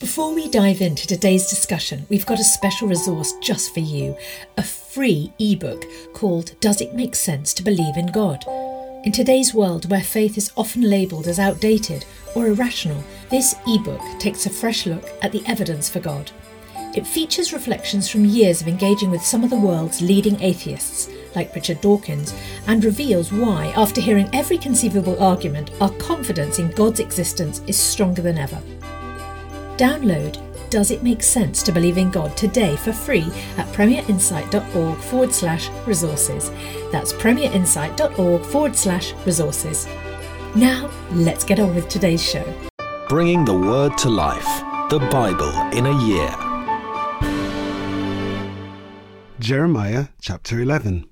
Before we dive into today's discussion, we've got a special resource just for you, a free ebook called Does It Make Sense to Believe in God? In today's world where faith is often labelled as outdated or irrational, this ebook takes a fresh look at the evidence for God. It features reflections from years of engaging with some of the world's leading atheists, like Richard Dawkins, and reveals why, after hearing every conceivable argument, our confidence in God's existence is stronger than ever. Download Does It Make Sense to Believe in God today for free at premierinsight.org/resources. That's premierinsight.org/resources. Now, let's get on with today's show. Bringing the Word to life, the Bible in a year. Jeremiah chapter 11.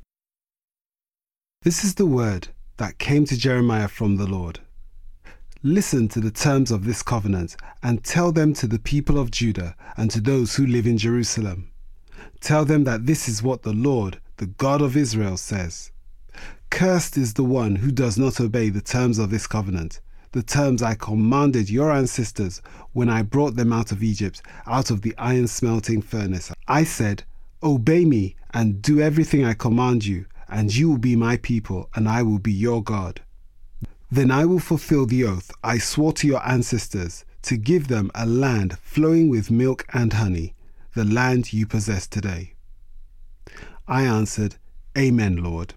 This is the word that came to Jeremiah from the Lord. Listen to the terms of this covenant and tell them to the people of Judah and to those who live in Jerusalem. Tell them that this is what the Lord, the God of Israel, says. Cursed is the one who does not obey the terms of this covenant, the terms I commanded your ancestors when I brought them out of Egypt, out of the iron smelting furnace. I said, obey me and do everything I command you, and you will be my people, and I will be your God. Then I will fulfill the oath I swore to your ancestors, to give them a land flowing with milk and honey, the land you possess today. I answered, Amen, Lord.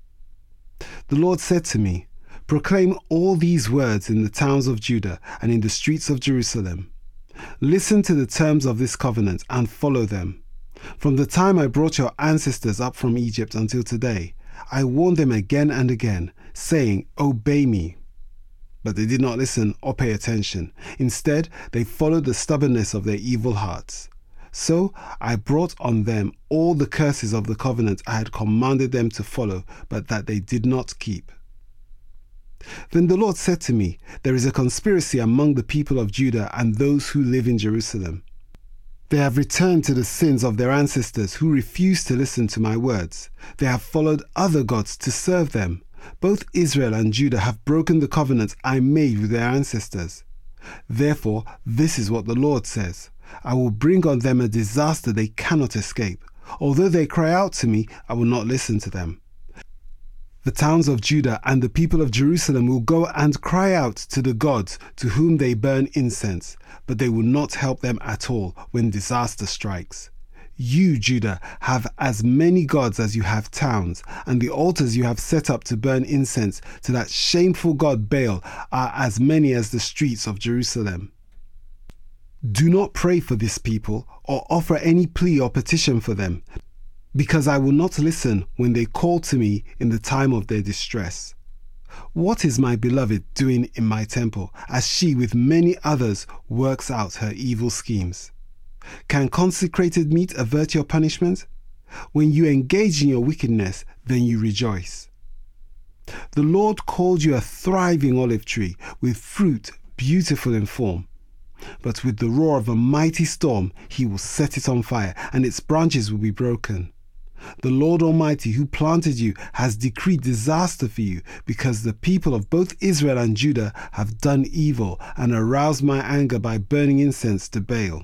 The Lord said to me, proclaim all these words in the towns of Judah and in the streets of Jerusalem. Listen to the terms of this covenant and follow them. From the time I brought your ancestors up from Egypt until today, I warned them again and again, saying, obey me. But they did not listen or pay attention. Instead, they followed the stubbornness of their evil hearts. So I brought on them all the curses of the covenant I had commanded them to follow, but that they did not keep. Then the Lord said to me, there is a conspiracy among the people of Judah and those who live in Jerusalem. They have returned to the sins of their ancestors who refused to listen to my words. They have followed other gods to serve them. Both Israel and Judah have broken the covenant I made with their ancestors. Therefore, this is what the Lord says. I will bring on them a disaster they cannot escape. Although they cry out to me, I will not listen to them. The towns of Judah and the people of Jerusalem will go and cry out to the gods to whom they burn incense, but they will not help them at all when disaster strikes. You, Judah, have as many gods as you have towns, and the altars you have set up to burn incense to that shameful god Baal are as many as the streets of Jerusalem. Do not pray for this people or offer any plea or petition for them, because I will not listen when they call to me in the time of their distress. What is my beloved doing in my temple, as she with many others works out her evil schemes? Can consecrated meat avert your punishment? When you engage in your wickedness, then you rejoice. The Lord called you a thriving olive tree, with fruit beautiful in form. But with the roar of a mighty storm, he will set it on fire, and its branches will be broken. The Lord Almighty, who planted you, has decreed disaster for you, because the people of both Israel and Judah have done evil and aroused my anger by burning incense to Baal.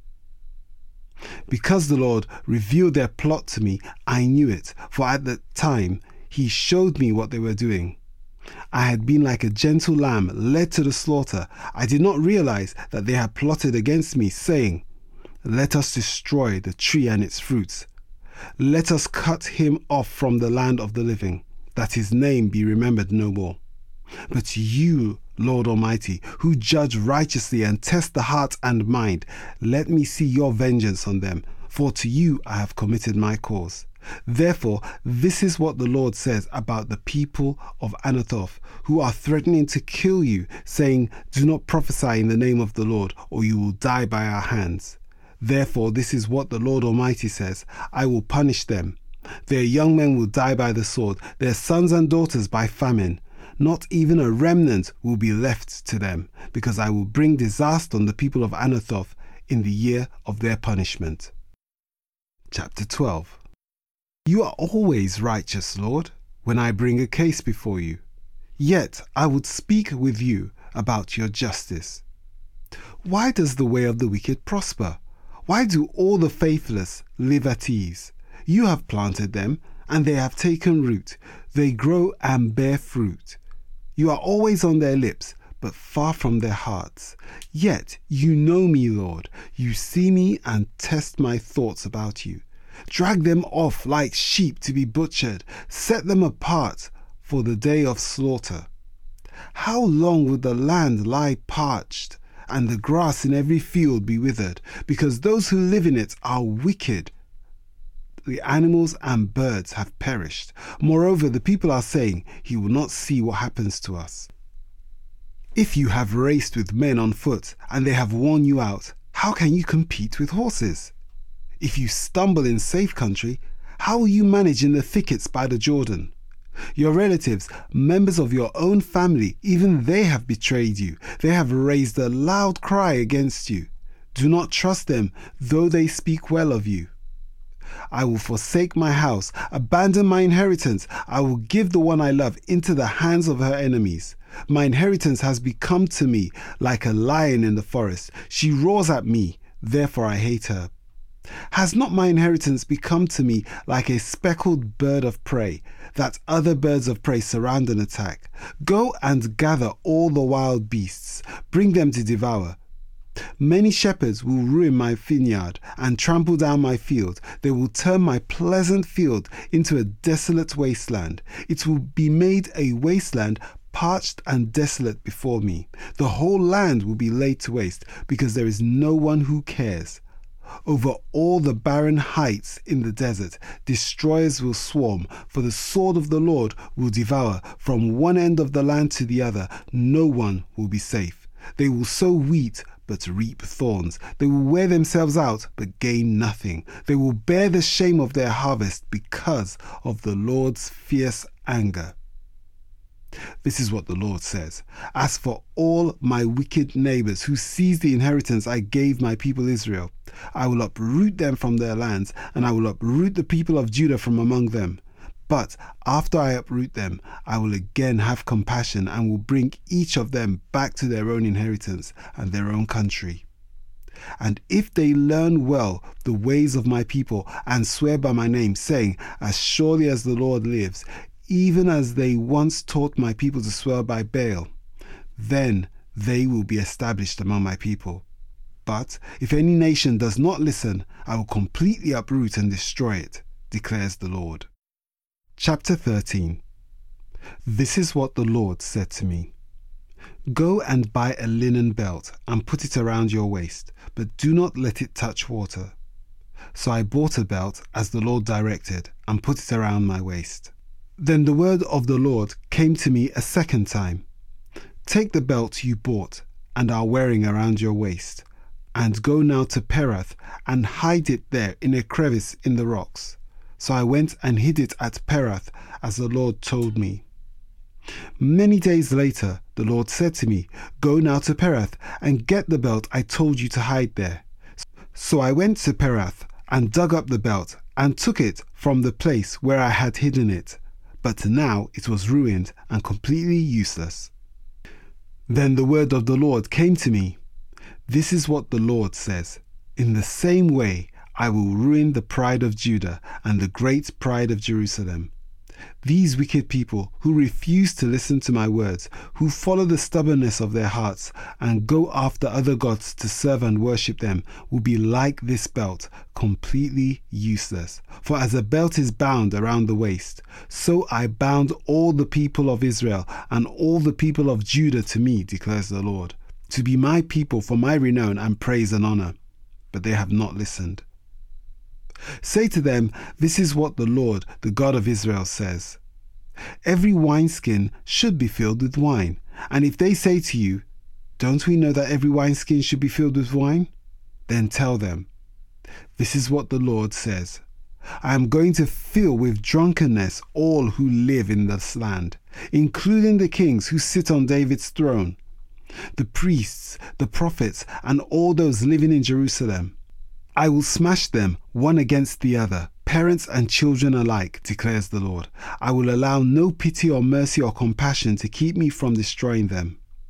Because the Lord revealed their plot to me, I knew it, for at the time he showed me what they were doing. I had been like a gentle lamb led to the slaughter. I did not realize that they had plotted against me, saying, let us destroy the tree and its fruits. Let us cut him off from the land of the living, that his name be remembered no more. But you, Lord Almighty, who judge righteously and test the heart and mind, let me see your vengeance on them, for to you I have committed my cause. Therefore, this is what the Lord says about the people of Anathoth, who are threatening to kill you, saying, do not prophesy in the name of the Lord, or you will die by our hands. Therefore, this is what the Lord Almighty says, I will punish them. Their young men will die by the sword, their sons and daughters by famine. Not even a remnant will be left to them, because I will bring disaster on the people of Anathoth in the year of their punishment. Chapter 12. You are always righteous, Lord, when I bring a case before you. Yet I would speak with you about your justice. Why does the way of the wicked prosper? Why do all the faithless live at ease? You have planted them, and they have taken root. They grow and bear fruit. You are always on their lips, but far from their hearts. Yet you know me, Lord. You see me and test my thoughts about you. Drag them off like sheep to be butchered. Set them apart for the day of slaughter. How long will the land lie parched, and the grass in every field be withered? Because those who live in it are wicked. The animals and birds have perished. Moreover, the people are saying, he will not see what happens to us. If you have raced with men on foot, and they have worn you out, how can you compete with horses? If you stumble in safe country, how will you manage in the thickets by the Jordan? Your relatives, members of your own family, even they have betrayed you. They have raised a loud cry against you. Do not trust them, though they speak well of you. I will forsake my house, abandon my inheritance. I will give the one I love into the hands of her enemies. My inheritance has become to me like a lion in the forest. She roars at me, therefore I hate her. Has not my inheritance become to me like a speckled bird of prey, that other birds of prey surround and attack? Go and gather all the wild beasts, bring them to devour. Many shepherds will ruin my vineyard and trample down my field. They will turn my pleasant field into a desolate wasteland. It will be made a wasteland, parched and desolate before me. The whole land will be laid to waste, because there is no one who cares. Over all the barren heights in the desert, destroyers will swarm, for the sword of the Lord will devour from one end of the land to the other. No one will be safe. They will sow wheat, but reap thorns. They will wear themselves out, but gain nothing. They will bear the shame of their harvest because of the Lord's fierce anger. This is what the Lord says. As for all my wicked neighbors who seized the inheritance I gave my people Israel, I will uproot them from their lands, and I will uproot the people of Judah from among them. But after I uproot them, I will again have compassion and will bring each of them back to their own inheritance and their own country. And if they learn well the ways of my people and swear by my name, saying, as surely as the Lord lives, even as they once taught my people to swear by Baal, then they will be established among my people. But if any nation does not listen, I will completely uproot and destroy it, declares the Lord. Chapter 13. This is what the Lord said to me. Go and buy a linen belt and put it around your waist, but do not let it touch water. So I bought a belt as the Lord directed and put it around my waist. Then the word of the Lord came to me a second time. Take the belt you bought and are wearing around your waist, and go now to Perath and hide it there in a crevice in the rocks. So I went and hid it at Perath as the Lord told me. Many days later, the Lord said to me, Go now to Perath and get the belt I told you to hide there. So I went to Perath and dug up the belt and took it from the place where I had hidden it. But now it was ruined and completely useless. Then the word of the Lord came to me. This is what the Lord says. In the same way, I will ruin the pride of Judah and the great pride of Jerusalem. These wicked people who refuse to listen to my words, who follow the stubbornness of their hearts and go after other gods to serve and worship them, will be like this belt, completely useless. For as a belt is bound around the waist, so I bound all the people of Israel and all the people of Judah to me, declares the Lord, to be my people for my renown and praise and honor. But they have not listened. Say to them, this is what the Lord, the God of Israel, says. Every wineskin should be filled with wine. And if they say to you, don't we know that every wineskin should be filled with wine? Then tell them, this is what the Lord says. I am going to fill with drunkenness all who live in this land, including the kings who sit on David's throne, the priests, the prophets, and all those living in Jerusalem. I will smash them one against the other, parents and children alike, declares the Lord. I will allow no pity or mercy or compassion to keep me from destroying them.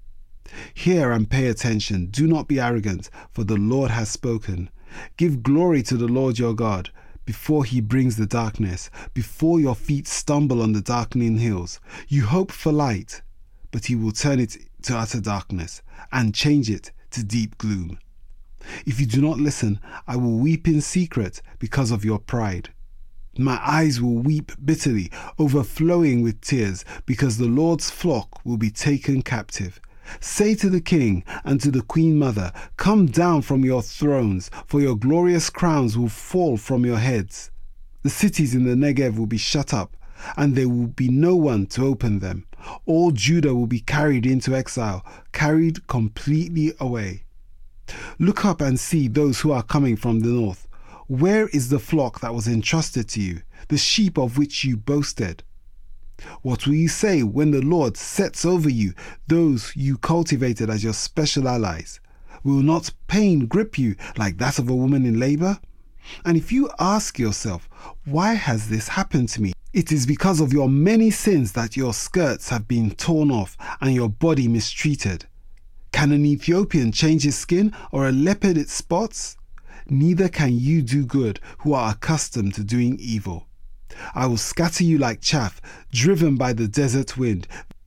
Hear and pay attention. Do not be arrogant, for the Lord has spoken. Give glory to the Lord your God, before he brings the darkness, before your feet stumble on the darkening hills. You hope for light, but he will turn it to utter darkness and change it to deep gloom. If you do not listen, I will weep in secret because of your pride. My eyes will weep bitterly, overflowing with tears, because the Lord's flock will be taken captive. Say to the king and to the queen mother, come down from your thrones, for your glorious crowns will fall from your heads. The cities in the Negev will be shut up, and there will be no one to open them. All Judah will be carried into exile, carried completely away. Look up and see those who are coming from the north. Where is the flock that was entrusted to you, the sheep of which you boasted? What will you say when the Lord sets over you those you cultivated as your special allies? Will not pain grip you like that of a woman in labor? And if you ask yourself, why has this happened to me? It is because of your many sins that your skirts have been torn off and your body mistreated. Can an Ethiopian change his skin, or a leopard its spots? Neither can you do good who are accustomed to doing evil. I will scatter you like chaff, driven by the desert wind.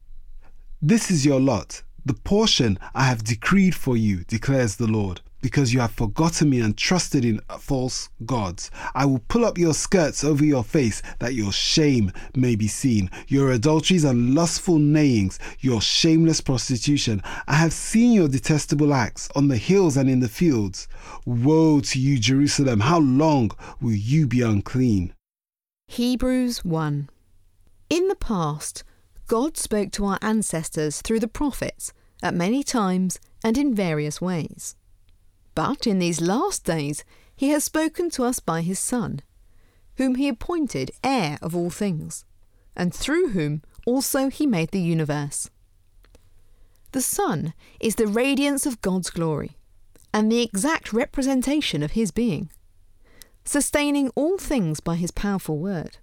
This is your lot, the portion I have decreed for you, declares the Lord. Because you have forgotten me and trusted in false gods, I will pull up your skirts over your face, that your shame may be seen, your adulteries and lustful neighings, your shameless prostitution. I have seen your detestable acts on the hills and in the fields. Woe to you, Jerusalem! How long will you be unclean? Hebrews 1. In the past, God spoke to our ancestors through the prophets at many times and in various ways. But in these last days he has spoken to us by his Son, whom he appointed heir of all things, and through whom also he made the universe. The Son is the radiance of God's glory, and the exact representation of his being, sustaining all things by his powerful word.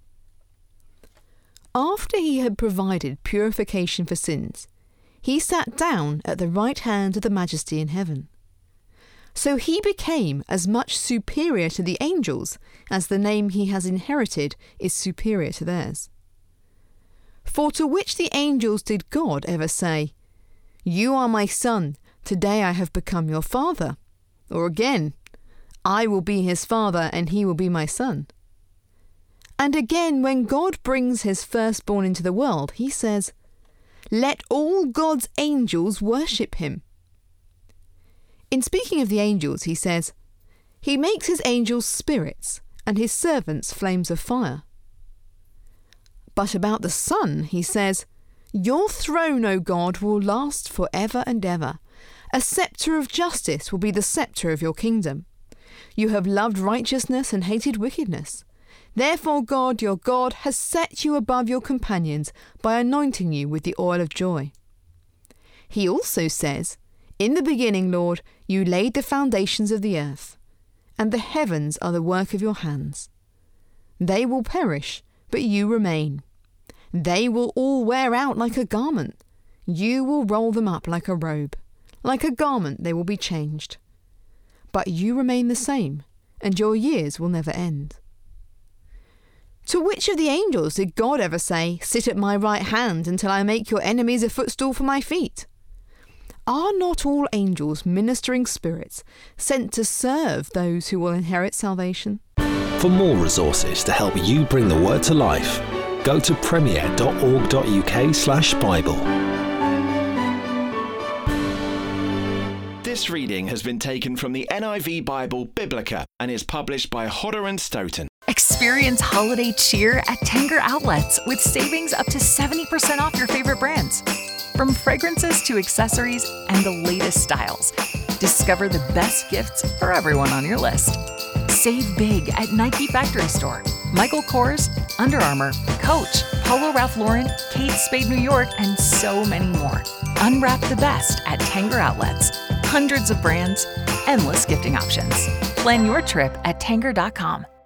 After he had provided purification for sins, he sat down at the right hand of the Majesty in heaven. So he became as much superior to the angels as the name he has inherited is superior to theirs. For to which the angels did God ever say, "You are my son, today I have become your father"? Or again, "I will be his father and he will be my son"? And again, when God brings his firstborn into the world, he says, "Let all God's angels worship him." In speaking of the angels, he says, "He makes his angels spirits and his servants flames of fire." But about the Son, he says, "Your throne, O God, will last forever and ever. A sceptre of justice will be the sceptre of your kingdom. You have loved righteousness and hated wickedness. Therefore God, your God, has set you above your companions by anointing you with the oil of joy." He also says, "In the beginning, Lord, you laid the foundations of the earth, and the heavens are the work of your hands. They will perish, but you remain. They will all wear out like a garment. You will roll them up like a robe. Like a garment they will be changed. But you remain the same, and your years will never end." To which of the angels did God ever say, "Sit at my right hand until I make your enemies a footstool for my feet"? Are not all angels ministering spirits sent to serve those who will inherit salvation? For more resources to help you bring the word to life, go to premier.org.uk/Bible. This reading has been taken from the NIV Bible Biblica and is published by Hodder and Stoughton. Experience holiday cheer at Tanger Outlets with savings up to 70% off your favorite brands. From fragrances to accessories and the latest styles, discover the best gifts for everyone on your list. Save big at Nike Factory Store, Michael Kors, Under Armour, Coach, Polo Ralph Lauren, Kate Spade New York, and so many more. Unwrap the best at Tanger Outlets. Hundreds of brands, endless gifting options. Plan your trip at Tanger.com.